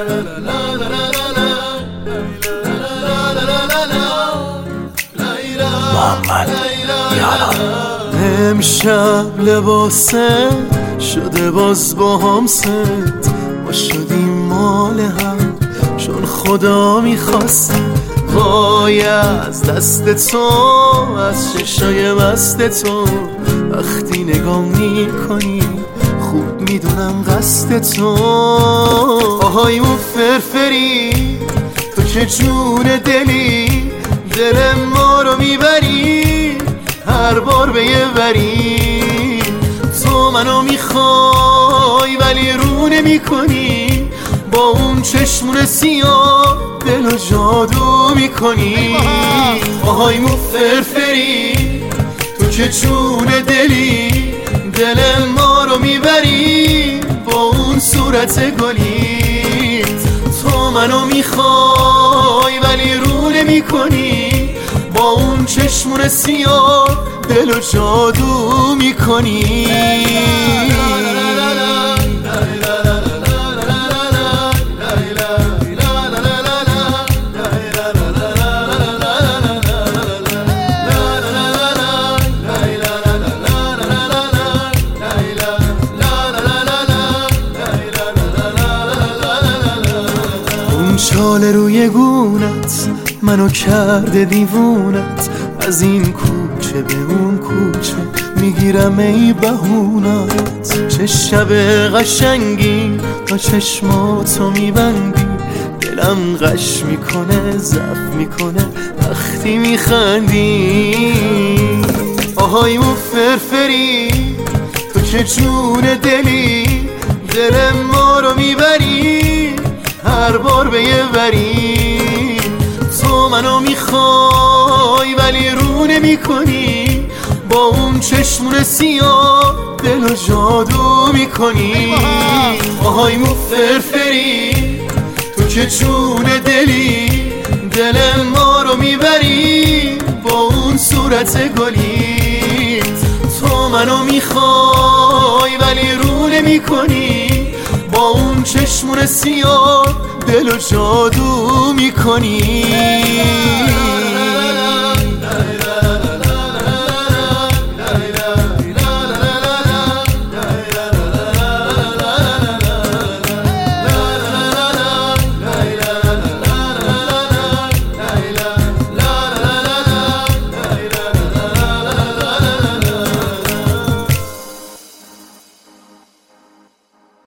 محمد یاران. امشب لباسه شده باز با هم ست، ما شدیم مال هم چون خدا میخواست. وای از دست تو، از چشای مست تو، وقتی نگاه میکنی خوب میدونم قصد تو. آهایمون فرفری، تو که جون دلی، دل ما رو میبری هر بار به یه وری. تو منو میخوای ولی رو نمیکنی، با اون چشمون سیاه دلو جادو میکنی. آهایمون فرفری، تو که جون دلی، دل ما رو میبری با اون صورت گلی. تو منو میخوای ولی رو نمیکنی، با اون چشمون سیاه دلو جادو میکنی. چاله روی گونت منو کرده دیوونت، از این کوچه به اون کوچه میگیرم ای بهونت. چه شب قشنگی تا چشماتو میبندی، دلم غش میکنه ضعف میکنه وقتی میخندی. آهایمون فرفری، تو که جون دلی، دل ما رو میبری هر بار به یه وری. تو منو میخوای ولی رو نمیکنی، با اون چشمون سیاه دلو جادو میکنی. آهایمون فرفری، تو که جون دلی، دل ما رو میبری با اون صورت گلی. تو منو میخوای ولی رو نمیکنی، با اون چشمون سیاه دلو جادو میکنی.